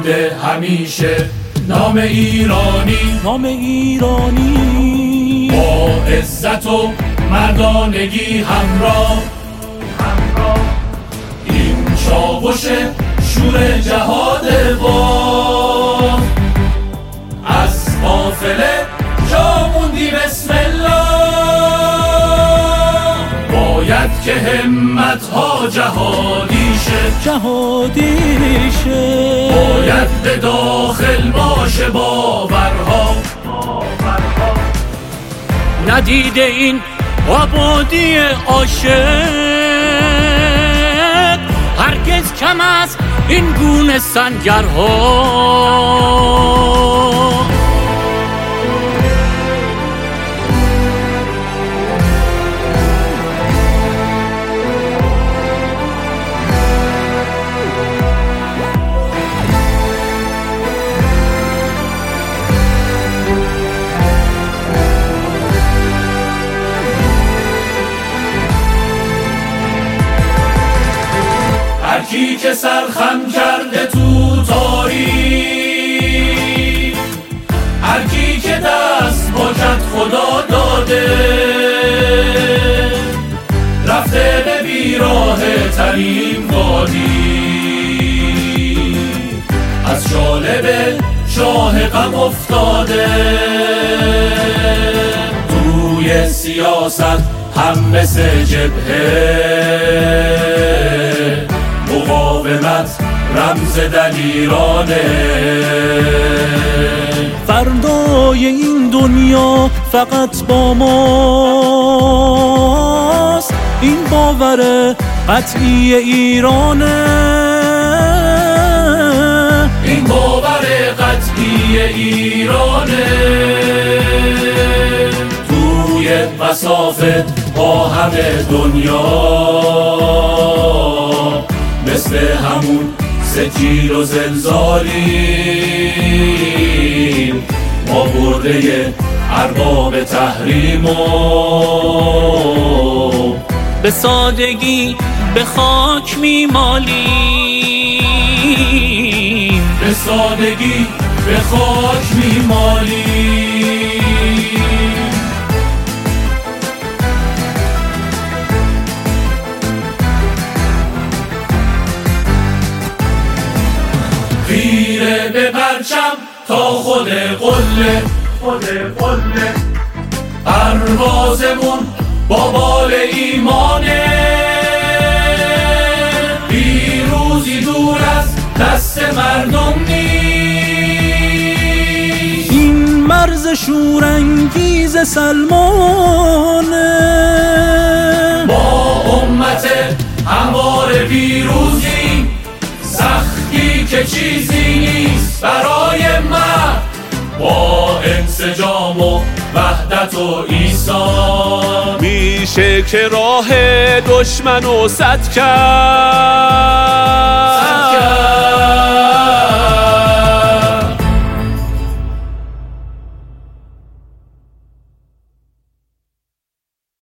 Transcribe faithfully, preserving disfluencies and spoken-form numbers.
باده همیشه نام ایرانی، نام ایرانی با عزت و مردانگی همراه. این چاوش شور جهاد با از قافله جا موندی بسم الله. باید که همت ها جهادی شه، جهادی شه. باید به داخل باشه باورها. ندیده این آبادی عاشق هرگز کم از این گونه سنگرها. هرکی که سرخم کرده تو تاریخ، هرکی که دست با کت خدا داده، رفته به بیراه ترین وادی، از شالب شاه غم افتاده. توی سیاست هم مثل جبهه مقاومت رمز دلیرانه. فردای این دنیا فقط با ماست، این باور قطعی ایرانه. این باور قطعی ایرانه. توی مسافت با همه دنیا مثل همون سکیر و زلزالیم، ما برده ارباب تحریم و به سادگی به خاک میمالیم، به سادگی به خاک میمالیم. خیره به پرچم تا خود قله، خود قله پروازمون با بال ایمانه. پیروزی دور از دست مردم نیست، این مرز شورانگیز سلمانه. با امت هموار پیروزی، سختی که چیزی نیست برای مرد. با انسجام و وحدت و ایثار میشه که راه دشمنو سد کرد.